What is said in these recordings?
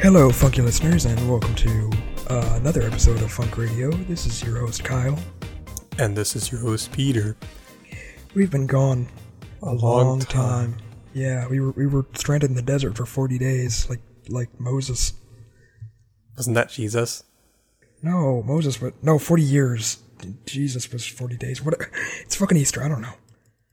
Hello, funky listeners, and welcome to another episode of Funk Radio. This is your host, Kyle. And this is your host, Peter. We've been gone a long time. Yeah, we were stranded in the desert for 40 days, like Moses. Wasn't that Jesus? No, Moses, but no, 40 years. Jesus was 40 days. What? It's fucking Easter. I don't know.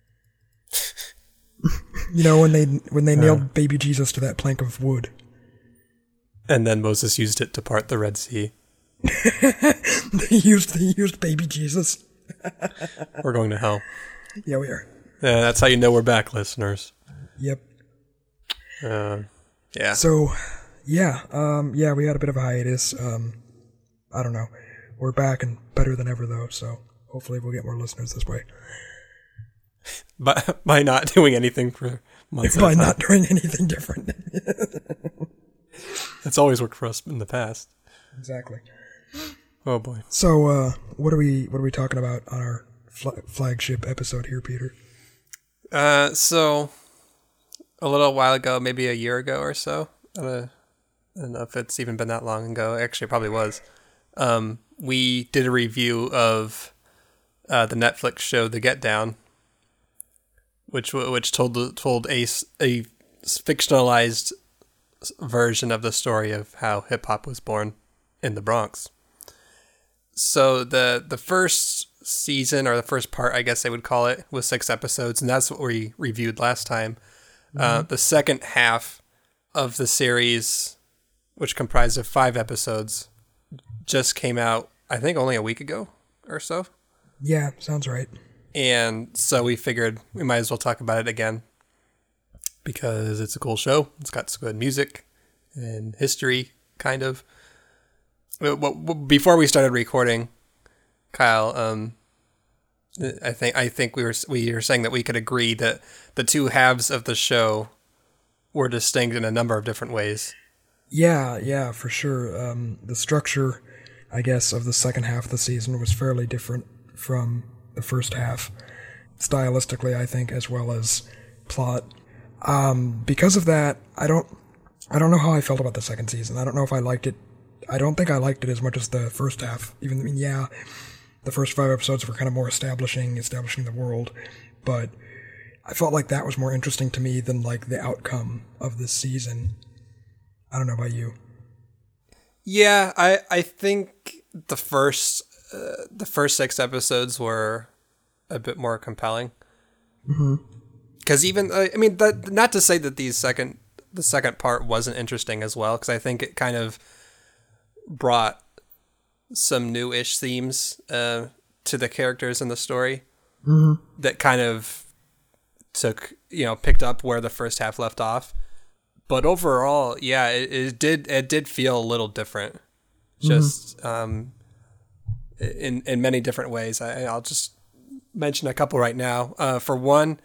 You know, when they nailed baby Jesus to that plank of wood. And then Moses used it to part the Red Sea. They used baby Jesus. We're going to hell. Yeah, we are. Yeah, that's how you know we're back, listeners. Yep. Yeah. So, yeah, we had a bit of a hiatus. I don't know. We're back and better than ever, though, so hopefully we'll get more listeners this way. By not doing anything for months. By not doing anything different. It's always worked for us in the past. Exactly. Oh boy. So, what are we talking about on our flagship episode here, Peter? So a little while ago, maybe a year ago or so. I don't know if it's even been that long ago. Actually, it probably was. We did a review of the Netflix show The Get Down, which told a fictionalized version of the story of how hip hop was born in the Bronx. So the first season, or the first part, I guess they would call it, was 6 episodes, and that's what we reviewed last time. The second half of the series, which comprised of 5 episodes, just came out, I think, only a week ago or so. Yeah, sounds right. And so we figured we might as well talk about it again, because it's a cool show. It's got some good music and history, kind of. Before we started recording, Kyle, I think we were saying that we could agree that the two halves of the show were distinct in a number of different ways. Yeah, for sure. The structure, I guess, of the second half of the season was fairly different from the first half, stylistically, I think, as well as plot. Because of that, I don't know how I felt about the second season. I don't know if I liked it. I don't think I liked it as much as the first half. The first 5 episodes were kind of more establishing the world, but I felt like that was more interesting to me than like the outcome of this season. I don't know about you. Yeah, I think the first 6 episodes were a bit more compelling. Mm-hmm. Because even, not to say that the second part wasn't interesting as well, because I think it kind of brought some new-ish themes to the characters in the story that kind of picked up where the first half left off. But overall, yeah, it did feel a little different, just in many different ways. I'll just mention a couple right now. For one,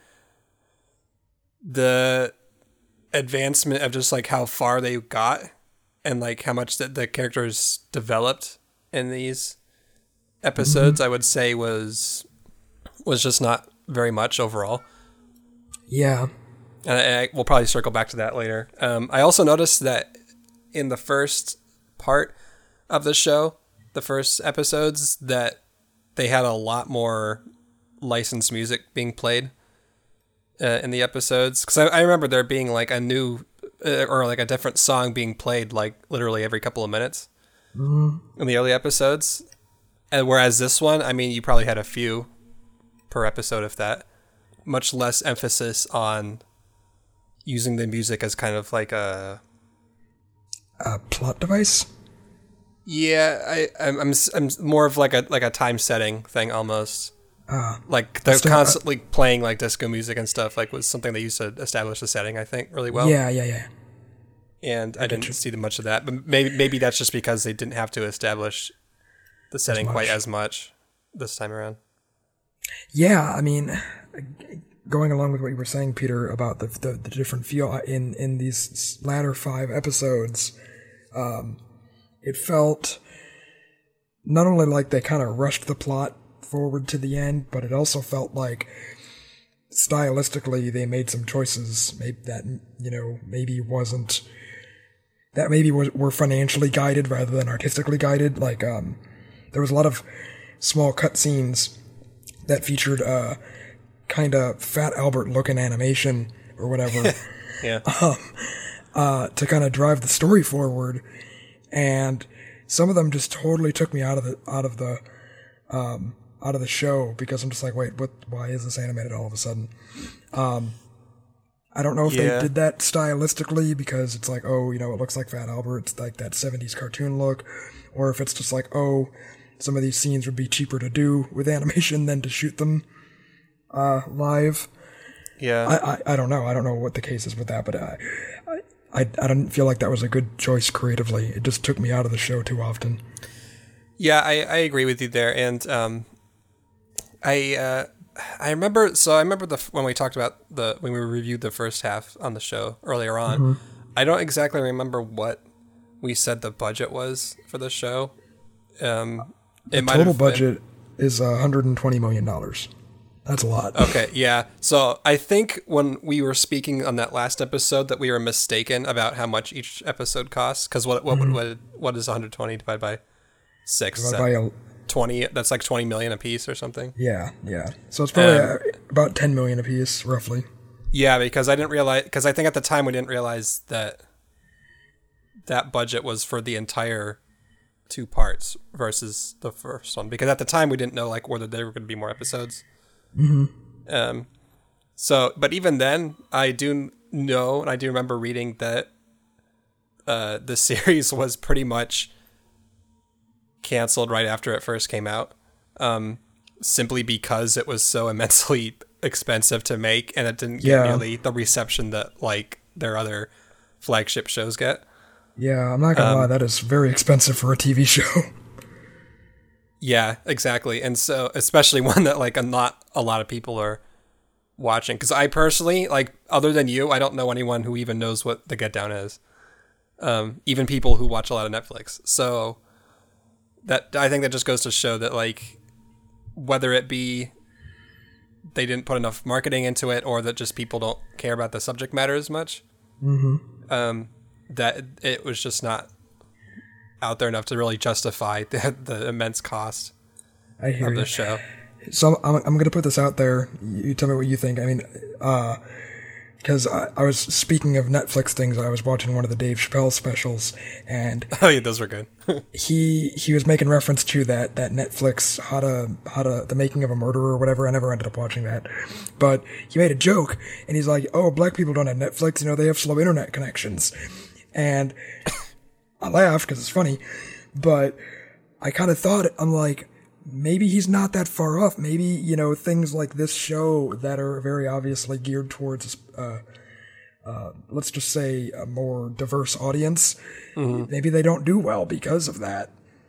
the advancement of just like how far they got and like how much the characters developed in these episodes, I would say was just not very much overall. Yeah. And we'll probably circle back to that later. I also noticed that in the first part of the show, the first episodes, that they had a lot more licensed music being played in the episodes. Because I remember there being like a new or like a different song being played like literally every couple of minutes in the early episodes. And whereas this one, I mean, you probably had a few per episode, if that. Much less emphasis on using the music as kind of like a plot device. Yeah, I'm more of like a time setting thing almost. Like they're constantly playing like disco music and stuff, like was something they used to establish the setting, I think, really well. Yeah. And I didn't see much of that, but maybe that's just because they didn't have to establish the setting quite as much this time around. Yeah, I mean, going along with what you were saying, Peter, about the different feel in these latter 5 episodes, it felt not only like they kind of rushed the plot forward to the end, but it also felt like stylistically they made some choices maybe wasn't that maybe were financially guided rather than artistically guided. Like, there was a lot of small cutscenes that featured kind of Fat Albert looking animation or whatever. Yeah. To kind of drive the story forward, and some of them just totally took me out of the show, because I'm just like, wait, what? Why is this animated all of a sudden? I don't know if they did that stylistically because it's like, oh, you know, it looks like Fat Albert, it's like that 70s cartoon look, or if it's just like, oh, some of these scenes would be cheaper to do with animation than to shoot them live. Yeah. I don't know. I don't know what the case is with that, but I didn't feel like that was a good choice creatively. It just took me out of the show too often. Yeah, I agree with you there, and I remember. So I remember when we talked about when we reviewed the first half on the show earlier on. Mm-hmm. I don't exactly remember what we said the budget was for the show. The total budget is $120 million. That's a lot. Okay, yeah. So I think when we were speaking on that last episode that we were mistaken about how much each episode costs, because what is 120 divided by 6? Divided by 20. That's like 20 million a piece or something. Yeah. So it's probably about 10 million a piece, roughly. Yeah, because I think at the time we didn't realize that budget was for the entire 2 parts versus the first one, because at the time we didn't know like whether there were going to be more episodes. Mm-hmm. But even then, I do know, and I do remember reading that the series was pretty much canceled right after it first came out, simply because it was so immensely expensive to make, and it didn't get nearly the reception that like their other flagship shows get. Yeah, I'm not gonna lie, that is very expensive for a TV show. Yeah, exactly. And so, especially one that like not a lot of people are watching. Because I personally, like, other than you, I don't know anyone who even knows what The Get Down is. Even people who watch a lot of Netflix. So I think that just goes to show that, like, whether it be they didn't put enough marketing into it, or that just people don't care about the subject matter as much, that it was just not out there enough to really justify the immense cost of the show. So I'm going to put this out there. You tell me what you think. I mean, because I was, speaking of Netflix things, I was watching one of the Dave Chappelle specials, and oh yeah, those were good. he was making reference to that Netflix how to the making of a murderer or whatever. I never ended up watching that, but he made a joke, and he's like, "Oh, black people don't have Netflix. You know, they have slow internet connections," and I laughed because it's funny, but I kind of thought, I'm like, maybe he's not that far off. Maybe, you know, things like this show that are very obviously geared towards, let's just say, a more diverse audience, maybe they don't do well because of that.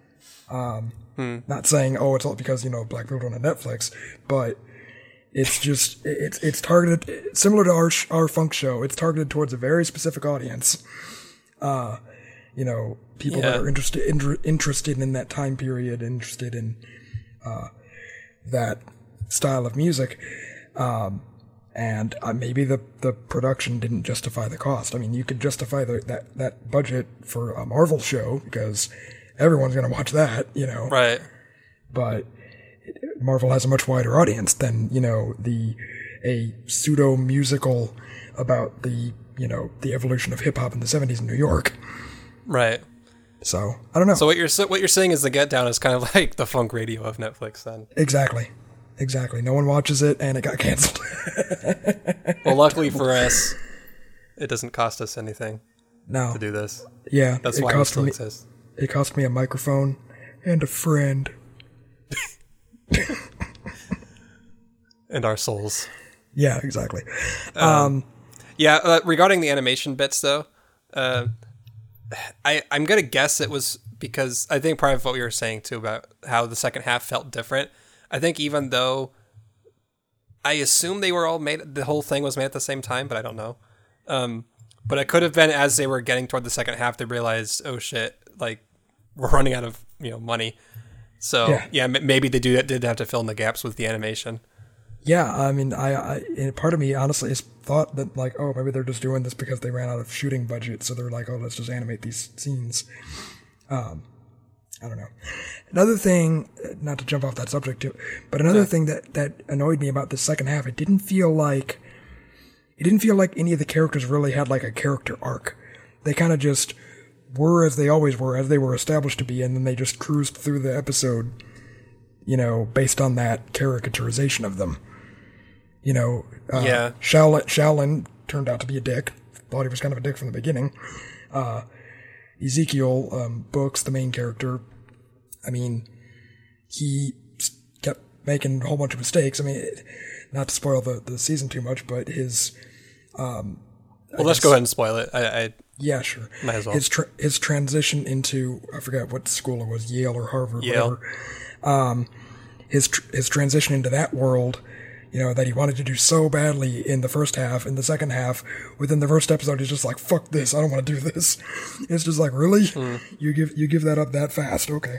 Not saying, oh, it's all because, you know, black people don't have Netflix, but it's just, it's targeted, similar to our funk show, it's targeted towards a very specific audience. You know, people that are interested in that time period, interested in that style of music, and maybe the production didn't justify the cost. I mean, you could justify that budget for a Marvel show because everyone's going to watch that, you know. Right. But Marvel has a much wider audience than, you know, a pseudo musical about the evolution of hip hop in the 70s in New York. Right. So I don't know. So what you're saying is The Get Down is kind of like the funk radio of Netflix, then. Exactly. No one watches it, and it got canceled. Well, luckily for us, it doesn't cost us anything. No. To do this. Yeah. That's why it still exists. It cost me a microphone and a friend. And our souls. Yeah, exactly. Regarding the animation bits, though, I'm going to guess it was because I think part of what we were saying, too, about how the second half felt different. I think even though I assume they were all made, the whole thing was made at the same time, but I don't know. But it could have been as they were getting toward the second half, they realized, oh shit, like we're running out of money. So maybe they did have to fill in the gaps with the animation. Yeah, I mean, and part of me honestly is thought that like, oh, maybe they're just doing this because they ran out of shooting budget, so they're like, oh, let's just animate these scenes. I don't know. Another thing, not to jump off that subject too, but another thing that annoyed me about the second half, it didn't feel like any of the characters really had like a character arc. They kind of just were as they always were, as they were established to be, and then they just cruised through the episode, based on that caricaturization of them. Shaolin turned out to be a dick. Thought he was kind of a dick from the beginning. Ezekiel, Books, the main character, I mean, he kept making a whole bunch of mistakes. I mean, not to spoil the season too much, but his... let's go ahead and spoil it. Yeah, sure. Might as well. His transition into, I forget what school it was, Yale or Harvard, Yale. whatever. His transition into that world, that he wanted to do so badly in the first half. In the second half, within the first episode, he's just like, fuck this, I don't want to do this. It's just like, really? You give that up that fast? Okay.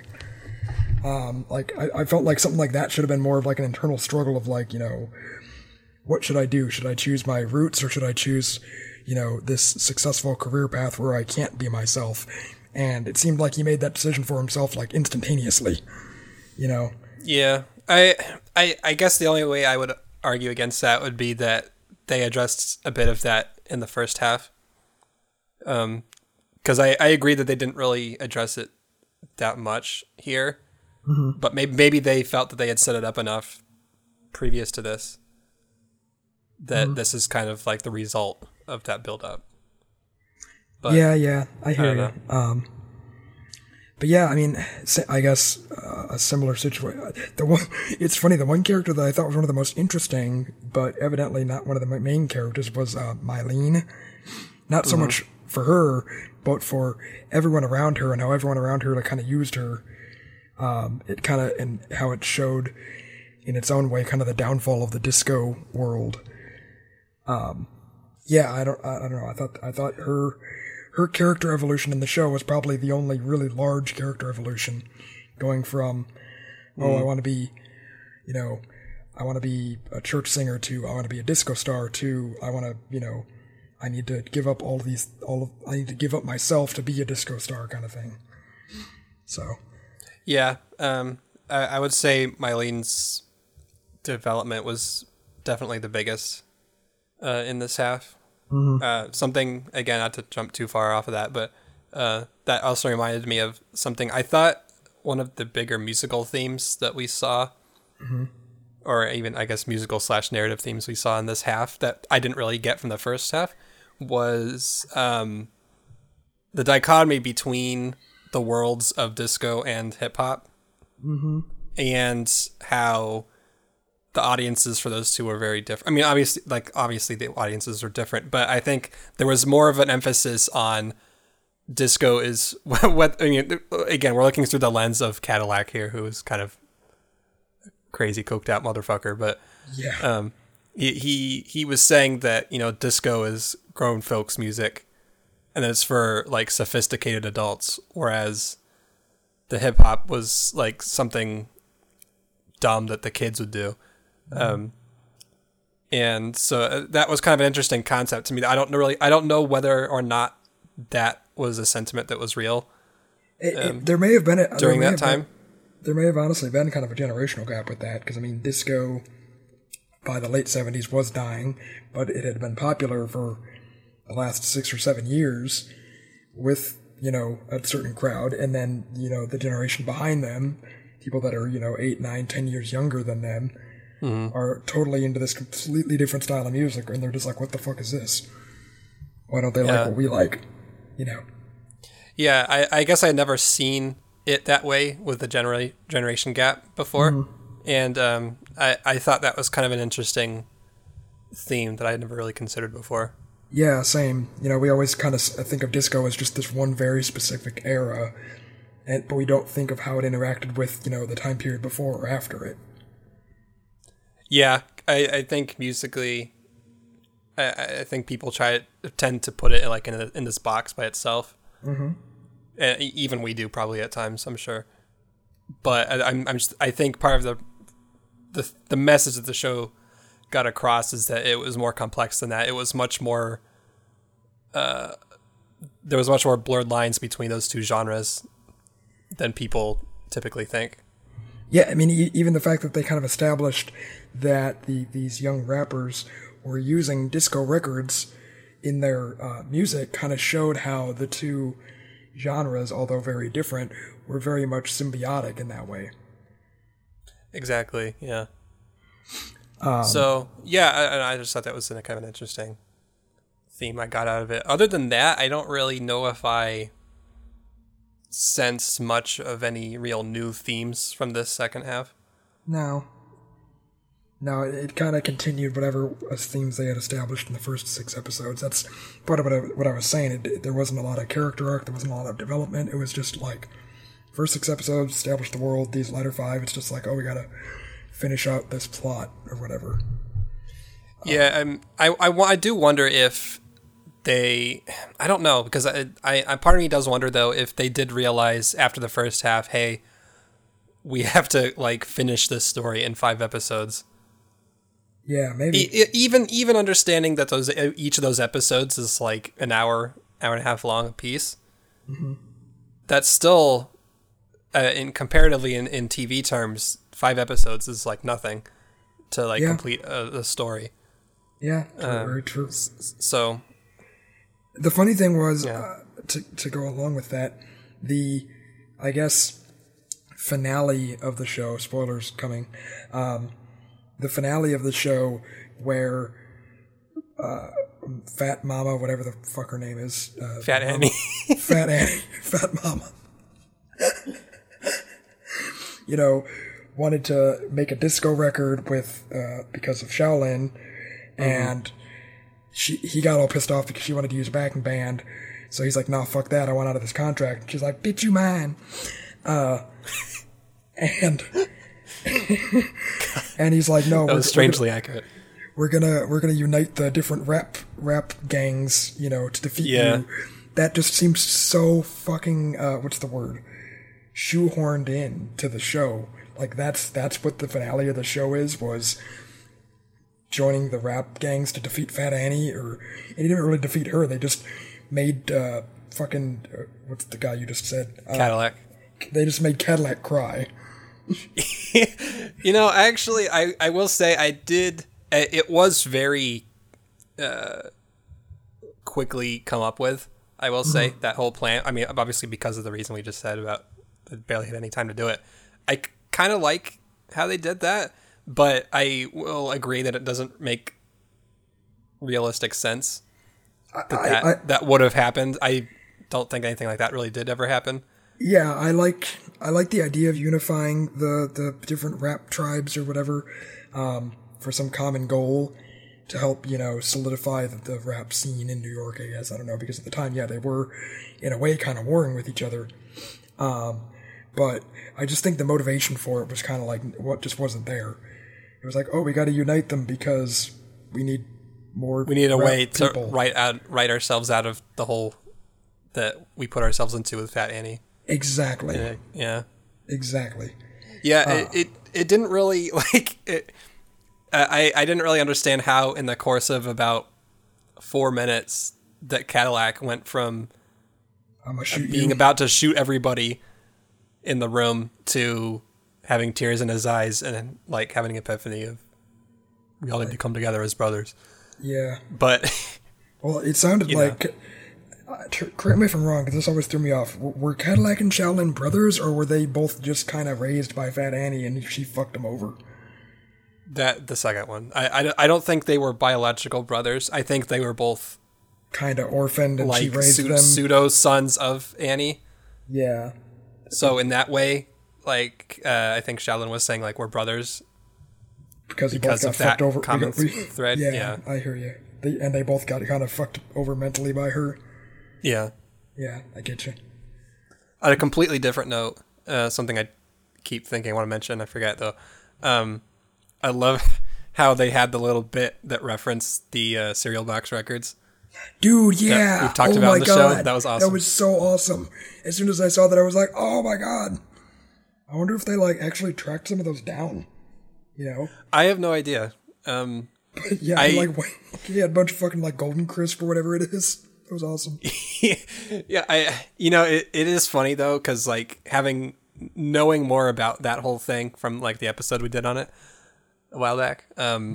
I felt like something like that should have been more of like an internal struggle of like, what should I do? Should I choose my roots or should I choose, this successful career path where I can't be myself? And it seemed like he made that decision for himself like instantaneously, Yeah. I guess the only way I would argue against that would be that they addressed a bit of that in the first half. Because I agree that they didn't really address it that much here. Mm-hmm. But maybe they felt that they had set it up enough previous to this that this is kind of like the result of that build-up. But yeah, I hear you. But yeah, I mean, I guess a similar situation. It's funny. The one character that I thought was one of the most interesting, but evidently not one of the main characters, was Mylene. Not so much for her, but for everyone around her and how everyone around her kind of used her. It kind of, and how it showed in its own way kind of the downfall of the disco world. Yeah, I don't know. I thought her character evolution in the show was probably the only really large character evolution, going from, I want to be, I want to be a church singer to I want to be a disco star to I want to, I need to give up I need to give up myself to be a disco star kind of thing. So. Yeah, I would say Mylene's development was definitely the biggest in this half. Mm-hmm. Something, again, not to jump too far off of that, but that also reminded me of something. I thought one of the bigger musical themes that we saw, or even, I guess, musical/narrative themes we saw in this half that I didn't really get from the first half, was the dichotomy between the worlds of disco and hip-hop, and how the audiences for those two are very different. I mean, obviously the audiences are different, but I think there was more of an emphasis on disco is what I mean, again, we're looking through the lens of Cadillac here, who is kind of a crazy coked out motherfucker, but yeah. He was saying that, disco is grown folks music and it's for like sophisticated adults, whereas the hip hop was like something dumb that the kids would do. And so that was kind of an interesting concept to me. I don't know whether or not that was a sentiment that was real. There may have been during that time. There may have honestly been kind of a generational gap with that, because I mean, disco by the late 70s was dying, but it had been popular for the last 6 or 7 years with, a certain crowd, and then, the generation behind them, people that are, 8, 9, 10 years younger than them, are totally into this completely different style of music, and they're just like, what the fuck is this? Why don't they like what we like? Yeah, I guess I had never seen it that way with the generation gap before, and I thought that was kind of an interesting theme that I had never really considered before. Yeah, same. We always kind of think of disco as just this one very specific era, but we don't think of how it interacted with, the time period before or after it. Yeah, I think musically, I think people tend to put it like in this box by itself. Even we do probably at times, I'm sure. But I think part of the message that the show got across is that it was more complex than that. It was much more. There was much more blurred lines between those two genres than people typically think. Yeah, I mean, even the fact that they kind of established that these young rappers were using disco records in their music kind of showed how the two genres, although very different, were very much symbiotic in that way. Exactly, yeah. So, yeah, I just thought that was kind of an interesting theme I got out of it. Other than that, I don't really know if I sensed much of any real new themes from this second half. No, it kind of continued whatever themes they had established in the first 6 episodes. That's part of what I was saying. There wasn't a lot of character arc. There wasn't a lot of development. It was just like, first 6 episodes, establish the world. These latter 5, it's just like, oh, we gotta finish out this plot or whatever. Yeah, I do wonder if they, I don't know, because I part of me does wonder though if they did realize after the first half, hey, we have to like finish this story in 5 episodes. Yeah, maybe. Even understanding that each of those episodes is like an hour and a half long a piece. Mm-hmm. That's still, in comparatively in TV terms, 5 episodes is like nothing to like complete a story. Yeah, very true. So, the funny thing was, to go along with that, I guess, finale of the show, spoilers coming, the finale of the show where Fat Mama, whatever the fuck her name is. Fat Annie. Fat Annie. Fat Mama. Wanted to make a disco record with because of Shaolin, and he got all pissed off because she wanted to use a backing band. So he's like, "Nah, fuck that. I want out of this contract." And she's like, "Bitch, you mine." And he's like, "No, that was strangely accurate. We're gonna unite the different rap gangs, to defeat you." That just seems so fucking what's the word? Shoehorned in to the show. Like that's what the finale of the show was joining the rap gangs to defeat Fat Annie, or they didn't really defeat her. They just made what's the guy you just said? Cadillac. They just made Cadillac cry. Actually, I will say I did. It was very quickly come up with. I will say that whole plan. I mean, obviously because of the reason we just said about they barely had any time to do it. I kind of like how they did that, but I will agree that it doesn't make realistic sense that would have happened. I don't think anything like that really did ever happen. Yeah, I like the idea of unifying the different rap tribes or whatever for some common goal to help, solidify the rap scene in New York, I guess. I don't know, because at the time, they were, in a way, kind of warring with each other. But I just think the motivation for it was kind of like what just wasn't there. It was like, oh, we got to unite them because we need more. We need a way people. to write ourselves out of the hole that we put ourselves into with Fat Annie. Exactly. Yeah. Exactly. Yeah. It didn't really like it. I didn't really understand how in the course of about 4 minutes that Cadillac went from being about to shoot everybody in the room to having tears in his eyes and like having an epiphany of we all need to come together as brothers. Yeah. But well, it sounded like correct me if I'm wrong, because this always threw me off. Were Cadillac and Shaolin brothers, or were they both just kind of raised by Fat Annie and she fucked him over? The second one. I don't think they were biological brothers. I think they were both kind of orphaned and she raised them. Pseudo sons of Annie. Yeah. So in that way, like I think Shaolin was saying, like we're brothers because of that over common thread. Yeah, I hear you. They both got kind of fucked over mentally by her. Yeah. Yeah, I get you. On a completely different note, something I keep thinking I want to mention, I forget though. I love how they had the little bit that referenced the Cereal Box Records. Dude, yeah. We've talked about in the show. That was awesome. That was so awesome. As soon as I saw that, I was like, oh my god. I wonder if they like actually tracked some of those down. I have no idea. But yeah, he had a bunch of fucking like Golden Crisp or whatever it is. It was awesome. Yeah, it is funny though, because like knowing more about that whole thing from like the episode we did on it a while back,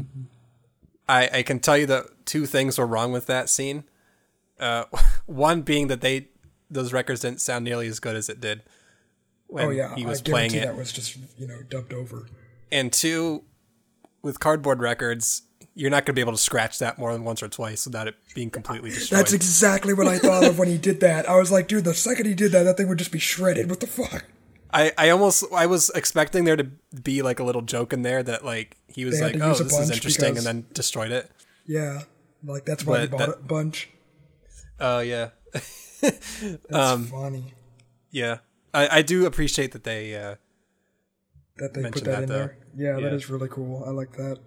I can tell you that two things were wrong with that scene. One being that those records didn't sound nearly as good as it did when he was playing it. That was just dubbed over. And two, with cardboard records, you're not going to be able to scratch that more than once or twice without it being completely destroyed. That's exactly what I thought of when he did that. I was like, dude, the second he did that, that thing would just be shredded. What the fuck? I was expecting there to be like a little joke in there that like he was like, oh, this is interesting, and then destroyed it. Yeah, like that's why he bought a bunch. Oh yeah. That's funny. Yeah, I do appreciate that they put that in there. Yeah, that is really cool. I like that.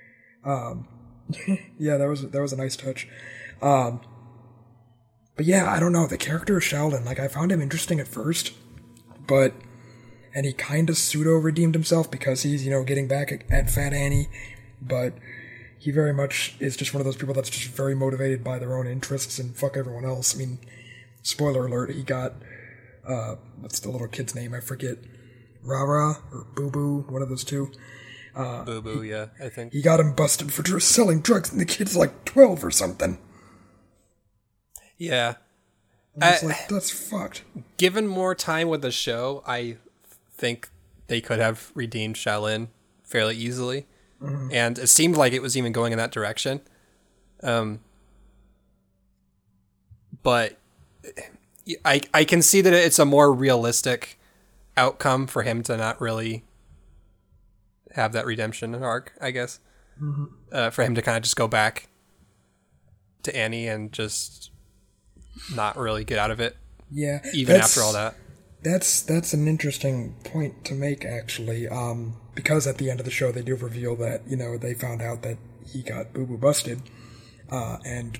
Yeah, that was a nice touch. But yeah, I don't know, the character of Sheldon, like I found him interesting at first, and he kind of pseudo redeemed himself because he's getting back at Fat Annie, but he very much is just one of those people that's just very motivated by their own interests and fuck everyone else. I mean, spoiler alert, he got what's the little kid's name? I forget. Rara or Boo Boo, one of those two. Boo Boo, yeah, I think. He got him busted for selling drugs, and the kid's like 12 or something. Yeah. That's fucked. Given more time with the show, I think they could have redeemed Shaolin fairly easily. Mm-hmm. And it seemed like it was even going in that direction. But I can see that it's a more realistic outcome for him to not really have that redemption arc, I guess. Mm-hmm. For him to kind of just go back to Annie and just not really get out of it. Yeah. Even after all that. That's an interesting point to make, actually. Because at the end of the show they do reveal that, they found out that he got Boo Boo busted, and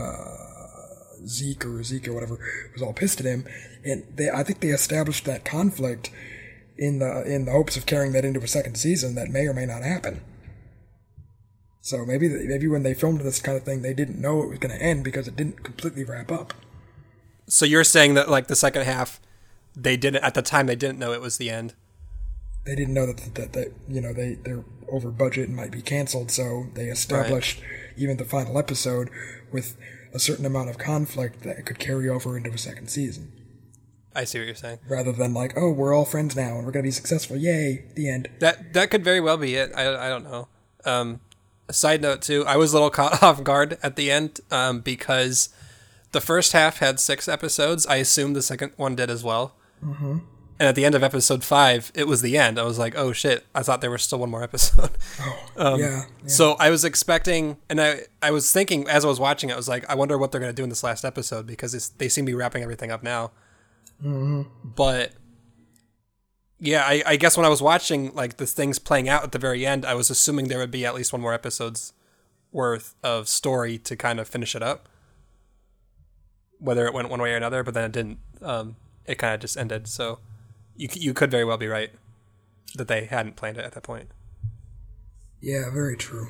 Zeke or whatever was all pissed at him, and I think they established that conflict in the hopes of carrying that into a second season that may or may not happen. So maybe when they filmed this kind of thing, they didn't know it was going to end because it didn't completely wrap up. So you're saying that like the second half, at the time they didn't know it was the end. They didn't know that they're over budget and might be canceled, so they established even the final episode with a certain amount of conflict that could carry over into a second season. I see what you're saying. Rather than like, oh, we're all friends now and we're going to be successful. Yay, the end. That could very well be it. I don't know. A side note, too, I was a little caught off guard at the end because the first half had 6 episodes. I assumed the second one did as well. Mm-hmm. And at the end of episode 5, it was the end. I was like, oh, shit. I thought there was still one more episode. Yeah. So I was expecting, and I was thinking as I was watching it, I was like, I wonder what they're going to do in this last episode because they seem to be wrapping everything up now. Mm-hmm. But yeah, I guess when I was watching like the things playing out at the very end, I was assuming there would be at least one more episode's worth of story to kind of finish it up, whether it went one way or another. But then it didn't. It kind of just ended. So you could very well be right that they hadn't planned it at that point. Yeah, very true.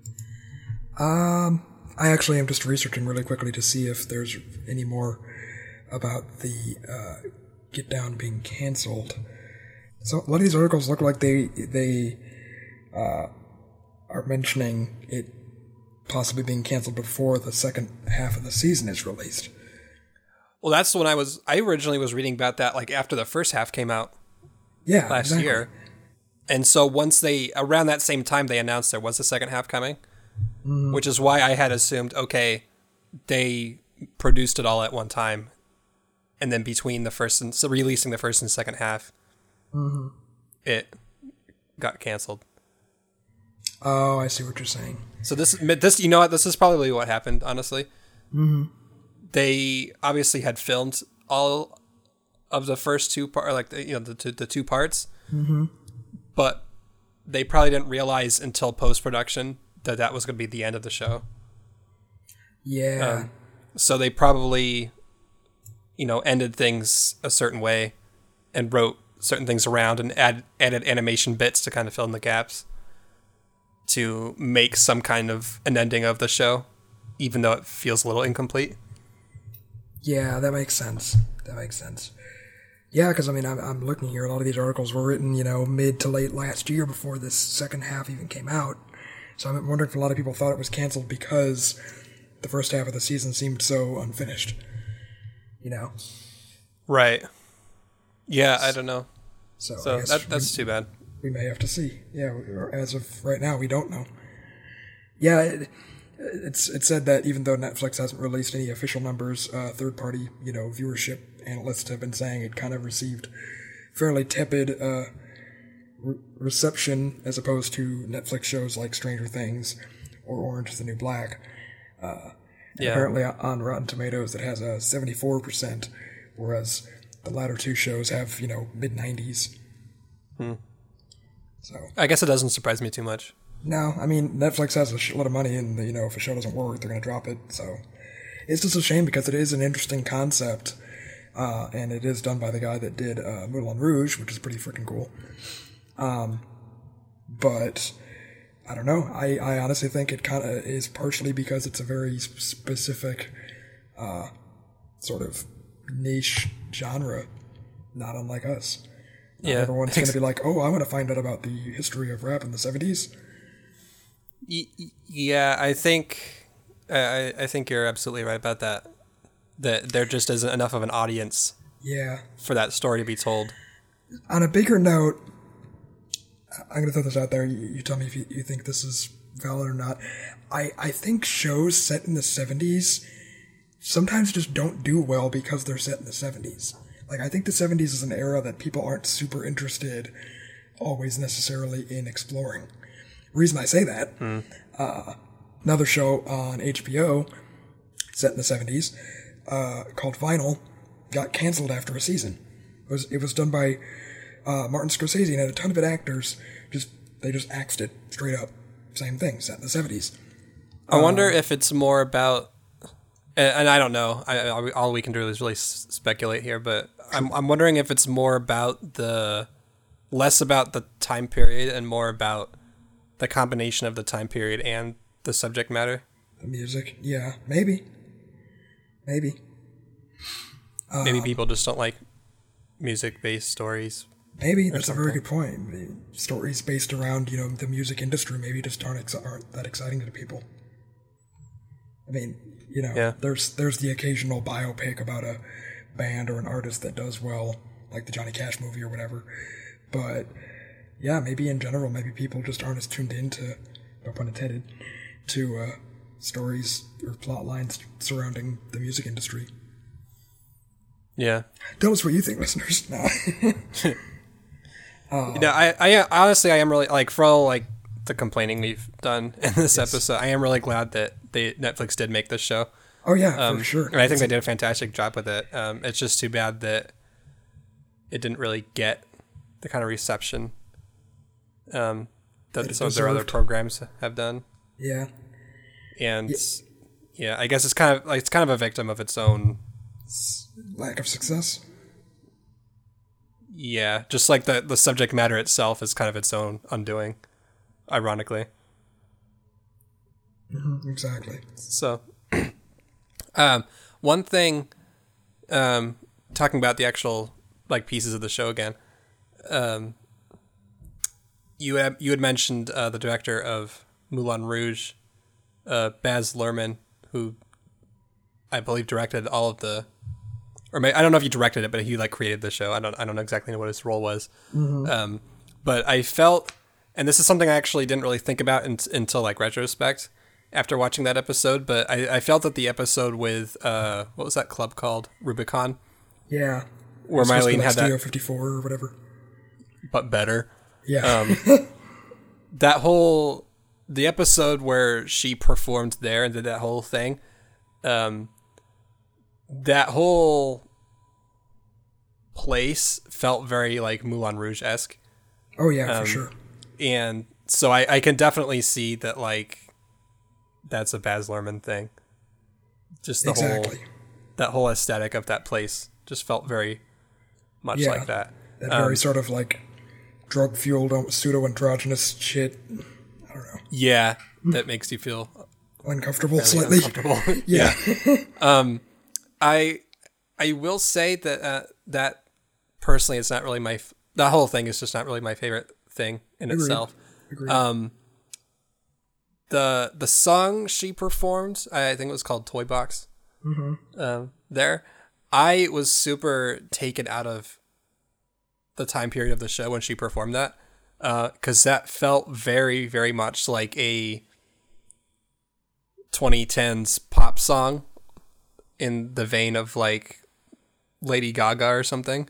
I actually am just researching really quickly to see if there's any more about the Get Down being canceled. So a lot of these articles look like they are mentioning it possibly being canceled before the second half of the season is released. Well, that's when I originally was reading about that like after the first half came out. Yeah, last year. And so around that same time they announced there was a second half coming, which is why I had assumed, okay, they produced it all at one time. And then between releasing the first and second half, it got canceled. Oh, I see what you're saying. So this, you know what? This is probably what happened. Honestly, they obviously had filmed all of the first two parts, like the 2 parts, but they probably didn't realize until post production that was going to be the end of the show. Yeah. So they probably, ended things a certain way and wrote certain things around and added animation bits to kind of fill in the gaps. to make some kind of an ending of the show, even though it feels a little incomplete. Yeah, that makes sense. Yeah, because, I mean, I'm looking here, a lot of these articles were written, mid to late last year before this second half even came out. So I'm wondering if a lot of people thought it was canceled because the first half of the season seemed so unfinished. Right. Yeah, I don't know. So that's too bad. We may have to see. Yeah, as of right now, we don't know. Yeah, it's said that even though Netflix hasn't released any official numbers, third-party, viewership analysts have been saying it kind of received fairly tepid reception as opposed to Netflix shows like Stranger Things or Orange is the New Black. Apparently on Rotten Tomatoes it has a 74%, whereas the latter two shows have, mid-90s. So I guess it doesn't surprise me too much. No, I mean, Netflix has a shitload of money, and, if a show doesn't work, they're going to drop it, so it's just a shame because it is an interesting concept, and it is done by the guy that did Moulin Rouge, which is pretty freaking cool. But I don't know. I honestly think it kind of is partially because it's a very specific sort of niche genre, not unlike us. Not everyone's going to be like, oh, I want to find out about the history of rap in the 70s. Yeah, I think you're absolutely right about that. That there just isn't enough of an audience for that story to be told. On a bigger note, I'm going to throw this out there. You tell me if you think this is valid or not. I think shows set in the 70s sometimes just don't do well because they're set in the 70s. Like, I think the 70s is an era that people aren't super interested always necessarily in exploring. The reason I say that, another show on HBO set in the 70s called Vinyl got canceled after a season. It was done by Martin Scorsese and had a ton of actors. They just axed it straight up. Same thing, set in the 70s. I wonder if it's more about, and I don't know. All we can do is really speculate here, but I'm wondering if it's more about less about the time period and more about the combination of the time period and the subject matter. The music, yeah, maybe. Maybe people just don't like music-based stories. Maybe that's a very good point. The stories based around the music industry maybe just aren't that exciting to people. I mean, there's the occasional biopic about a band or an artist that does well, like the Johnny Cash movie or whatever. But yeah, maybe in general, maybe people just aren't as tuned into, no pun intended, to stories or plot lines surrounding the music industry. Yeah. Tell us what you think, listeners. No. I honestly, I am really, like, for all, like, the complaining we've done in this episode, I am really glad that Netflix did make this show. Oh, yeah, for sure. And I think they did a fantastic job with it. It's just too bad that it didn't really get the kind of reception that some of their other programs have done. Yeah. And I guess it's kind of a victim of its own lack of success. Yeah, just like the subject matter itself is kind of its own undoing, ironically. Mm-hmm, exactly. So, one thing, talking about the actual like pieces of the show again, you had mentioned the director of Moulin Rouge, Baz Luhrmann, who I believe directed all of the, or I don't know if he directed it, but he like created the show. I don't know exactly what his role was. Mm-hmm. But I felt, and this is something I actually didn't really think about until like retrospect after watching that episode, but I felt that the episode with, what was that club called? Rubicon? Yeah. Where Mylene had Studio that 54 or whatever. But better. Yeah. The episode where she performed there and did that whole thing, that whole place felt very like Moulin Rouge-esque. Oh yeah, for sure. And so I can definitely see that, like, that's a Baz Luhrmann thing. Just that whole aesthetic of that place just felt very much like that. That very sort of like drug-fueled pseudo-androgynous shit. Yeah, that makes you feel uncomfortable slightly. Uncomfortable. Yeah. I will say that that personally, it's not really the whole thing is just not really my favorite thing in itself. Agreed. The song she performed, I think it was called Toy Box. There, I was super taken out of the time period of the show when she performed that, because that felt very, very much like a 2010s pop song in the vein of like Lady Gaga or something.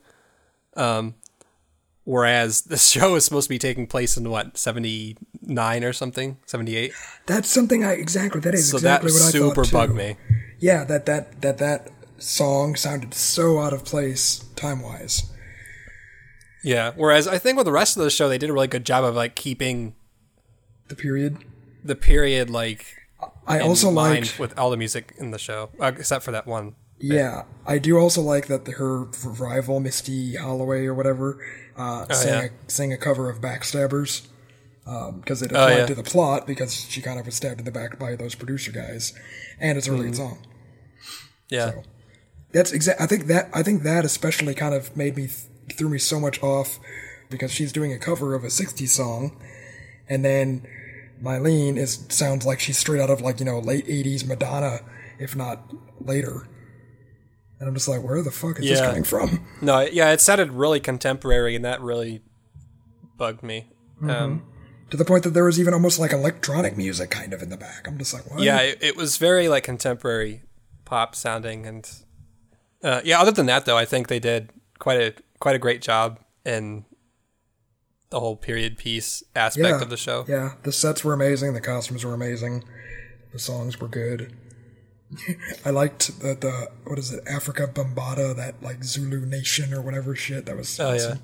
Whereas the show is supposed to be taking place in what, 79 or something, 78. That's something that is exactly what I thought too. So that super bugged me. Yeah, that song sounded so out of place time-wise. Yeah, whereas I think with the rest of the show, they did a really good job of like keeping the period like I also liked with all the music in the show, except for that one. Yeah, I do also like that her rival Misty Holloway or whatever sang a cover of Backstabbers, because it applied to the plot, because she kind of was stabbed in the back by those producer guys, and it's a really good song. Yeah, so, that's I think that especially kind of threw me so much off, because she's doing a cover of a '60s song, and then Mylene sounds like she's straight out of like late '80s Madonna, if not later. And I'm just like, where the fuck is this coming from? No, yeah, it sounded really contemporary, and that really bugged me. To the point that there was even almost like electronic music kind of in the back. I'm just like, what? Yeah, it was very like contemporary pop sounding, and other than that though, I think they did quite a great job in the whole period piece aspect of the show. Yeah, the sets were amazing, the costumes were amazing, the songs were good. I liked the what is it, Africa Bambaataa, that like Zulu Nation or whatever shit. That was awesome.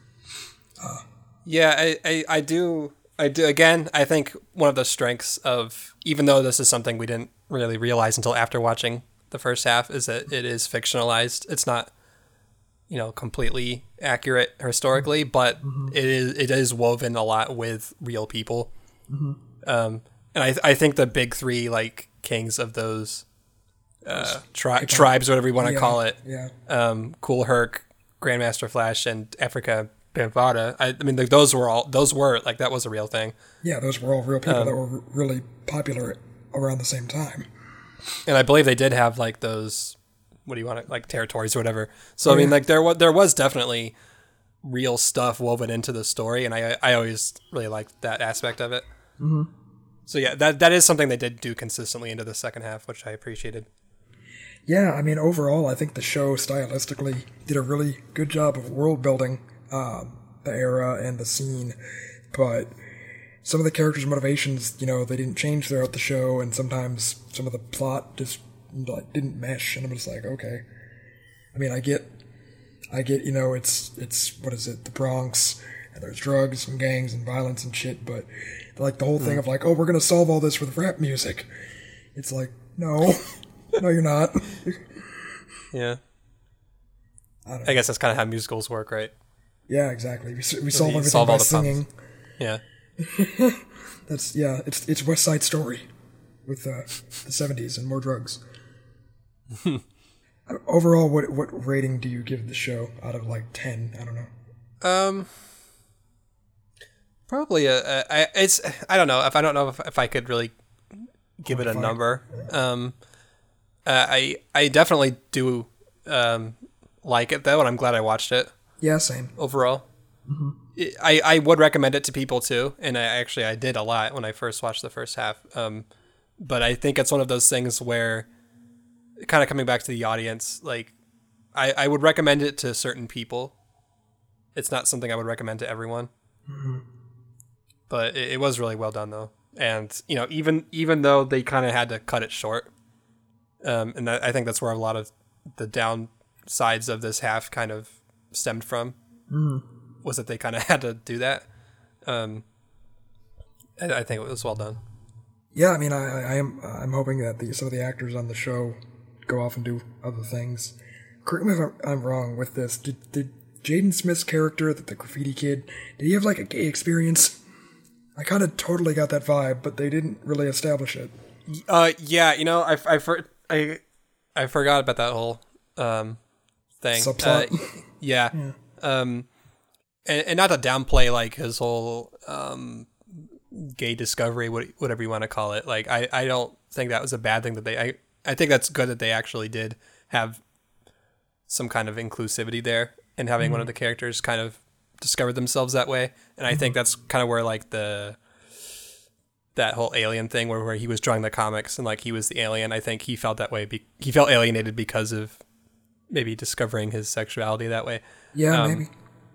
I do again, I think one of the strengths of, even though this is something we didn't really realize until after watching the first half, is that it is fictionalized. It's not completely accurate historically, but it is woven a lot with real people. And I think the big three like kings of those tribes, whatever you want to call it. Yeah. Cool Herc, Grandmaster Flash, and Africa Bambaataa. I mean, those were like, that was a real thing. Yeah, those were all real people that were really popular around the same time. And I believe they did have like those, what do you want to, like, territories or whatever. So I mean, like there was definitely real stuff woven into the story, and I always really liked that aspect of it. So yeah, that is something they did do consistently into the second half, which I appreciated. Yeah, I mean, overall, I think the show stylistically did a really good job of world building the era and the scene, but some of the characters' motivations, they didn't change throughout the show, and sometimes some of the plot just like didn't mesh, and I'm just like, okay. I mean, I get, it's what is it, the Bronx, and there's drugs and gangs and violence and shit, but like the whole thing of like, oh, we're gonna solve all this with rap music. It's like, no. No, you're not. Yeah. I guess that's kind of how musicals work, right? Yeah, exactly. We solve everything by singing. Yeah. It's West Side Story with the 70s and more drugs. Overall, what rating do you give the show out of like 10? I don't know. Probably I don't know if I could really give it a number. I definitely do like it though, and I'm glad I watched it. Yeah, same. Overall, I would recommend it to people too, and I did a lot when I first watched the first half. But I think it's one of those things where, kind of coming back to the audience, like I would recommend it to certain people. It's not something I would recommend to everyone. But it was really well done though, and even though they kind of had to cut it short. And I think that's where a lot of the downsides of this half kind of stemmed from, was that they kind of had to do that. And I think it was well done. Yeah, I mean, I'm hoping that some of the actors on the show go off and do other things. Correct me if I'm wrong with this. Did Jaden Smith's character, the graffiti kid, did he have like a gay experience? I kind of totally got that vibe, but they didn't really establish it. Yeah, I forgot about that whole thing. Subplot. Yeah. And not to downplay like his whole gay discovery, whatever you want to call it. Like I don't think that was a bad thing that I think that's good that they actually did have some kind of inclusivity there and having one of the characters kind of discover themselves that way. And I think that's kind of where like that whole alien thing where he was drawing the comics and like he was the alien. I think he felt that way. He felt alienated because of maybe discovering his sexuality that way. Yeah, maybe.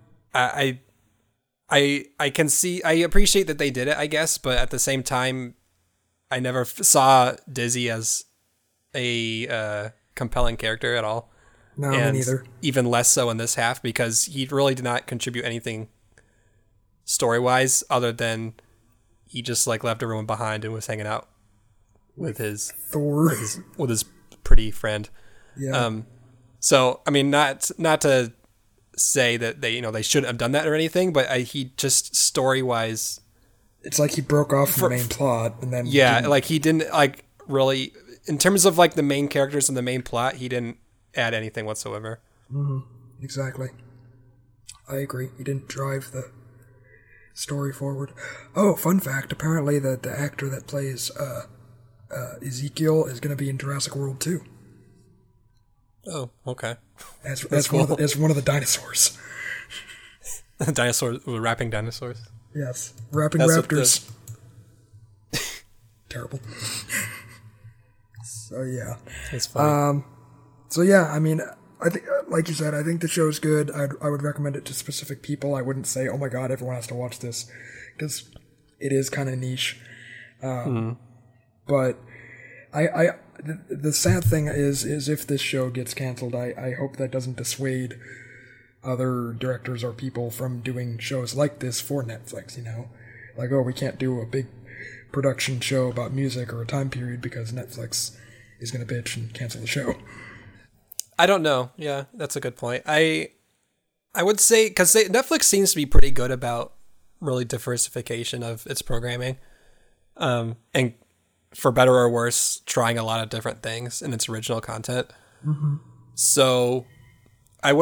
I can see, I appreciate that they did it, I guess, but at the same time, I never saw Dizzy as a compelling character at all. No, me neither. Even less so in this half because he really did not contribute anything story-wise other than he just like left everyone behind and was hanging out with his Thor, with his pretty friend. Yeah. So I mean, not to say that they shouldn't have done that or anything, but he just story-wise, it's like he broke off from the main plot and then like he didn't like really in terms of like the main characters and the main plot, he didn't add anything whatsoever. Exactly. I agree. He didn't drive the story forward. Oh, fun fact, apparently the actor that plays Ezekiel is going to be in Jurassic World 2. Oh, okay. As cool. as one of the dinosaurs. Dinosaurs, rapping dinosaurs. Yes, rapping raptors. Terrible. So yeah, it's funny. So yeah, I mean, I think, like you said, I think the show's good. I would recommend it to specific people. I wouldn't say, oh my god, everyone has to watch this, because it is kind of niche. But the sad thing is if this show gets canceled, I hope that doesn't dissuade other directors or people from doing shows like this for Netflix, Like, oh, we can't do a big production show about music or a time period because Netflix is going to bitch and cancel the show. I don't know. Yeah, that's a good point. I would say, because Netflix seems to be pretty good about really diversification of its programming. And for better or worse, trying a lot of different things in its original content. So I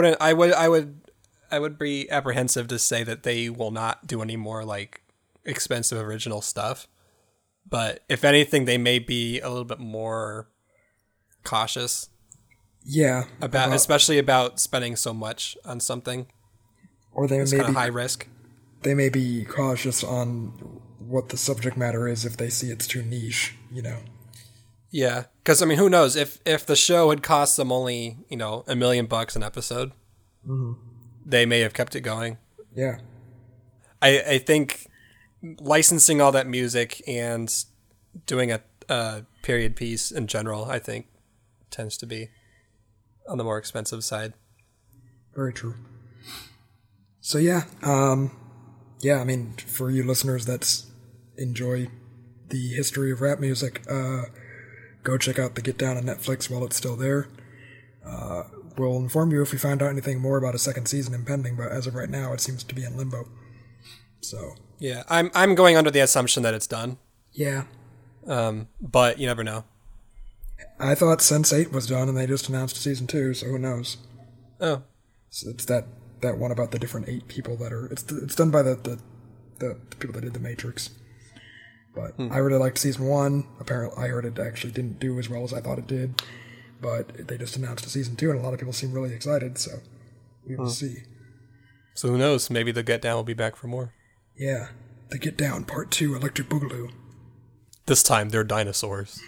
would be apprehensive to say that they will not do any more like expensive original stuff. But if anything, they may be a little bit more cautious. Yeah. Especially about spending so much on something. Or they it's may kind of be high risk. They may be cautious on what the subject matter is if they see it's too niche, Yeah, because I mean, who knows if the show had cost them only $1 million an episode, they may have kept it going. Yeah, I think licensing all that music and doing a period piece in general, I think, tends to be on the more expensive side. Very true. So yeah, I mean, for you listeners that enjoy the history of rap music, go check out the Get Down on Netflix while it's still there. We'll inform you if we find out anything more about a second season impending, but as of right now, it seems to be in limbo. So yeah, I'm going under the assumption that it's done. Yeah. But you never know. I thought Sense8 was done, and they just announced season 2, so who knows? Oh, so it's that one about the different 8 people that are. It's done by the people that did The Matrix. But I really liked season 1. Apparently, I heard it actually didn't do as well as I thought it did. But they just announced a season 2, and a lot of people seem really excited, so we will see. So who knows? Maybe the Get Down will be back for more. Yeah. The Get Down, Part 2, Electric Boogaloo. This time, they're dinosaurs.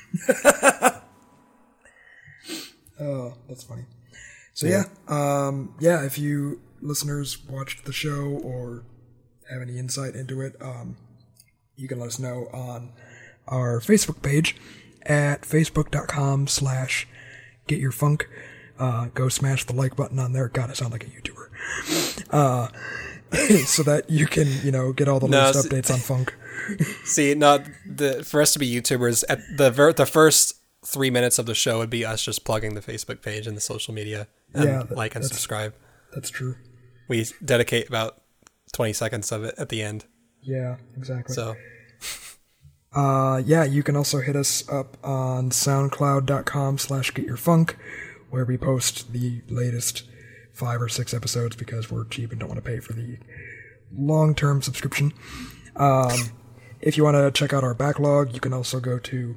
Oh, that's funny. So yeah, if you listeners watched the show or have any insight into it, you can let us know on our Facebook page at facebook.com/getyourfunk. Go smash the like button on there. God, I sound like a YouTuber. So that you can, get all the latest updates on funk. See, no, for us to be YouTubers, at the first 3 minutes of the show would be us just plugging the Facebook page and the social media. And like and subscribe. That's true. We dedicate about 20 seconds of it at the end. Yeah, exactly. So, yeah, you can also hit us up on soundcloud.com/getyourfunk, where we post the latest 5 or 6 episodes because we're cheap and don't want to pay for the long-term subscription. If you want to check out our backlog, you can also go to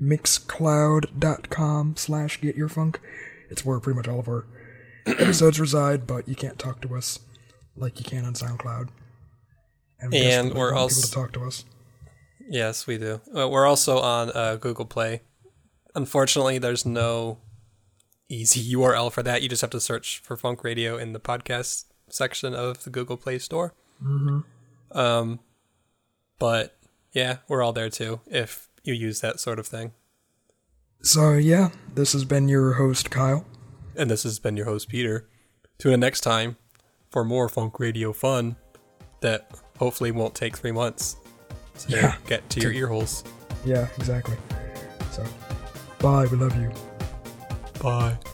mixcloud.com/getyourfunk. It's where pretty much all of our episodes reside, but you can't talk to us like you can on SoundCloud. And we're also people to talk to us. Yes, we do. We're also on Google Play. Unfortunately, there's no easy URL for that. You just have to search for Funk Radio in the podcast section of the Google Play Store. Mm-hmm. But yeah, we're all there too if you use that sort of thing. So yeah, this has been your host, Kyle. And this has been your host, Peter. Tune in next time for more Funk Radio fun that hopefully won't take 3 months. So yeah. Get to your ear holes. Yeah, exactly. So, bye. We love you. Bye.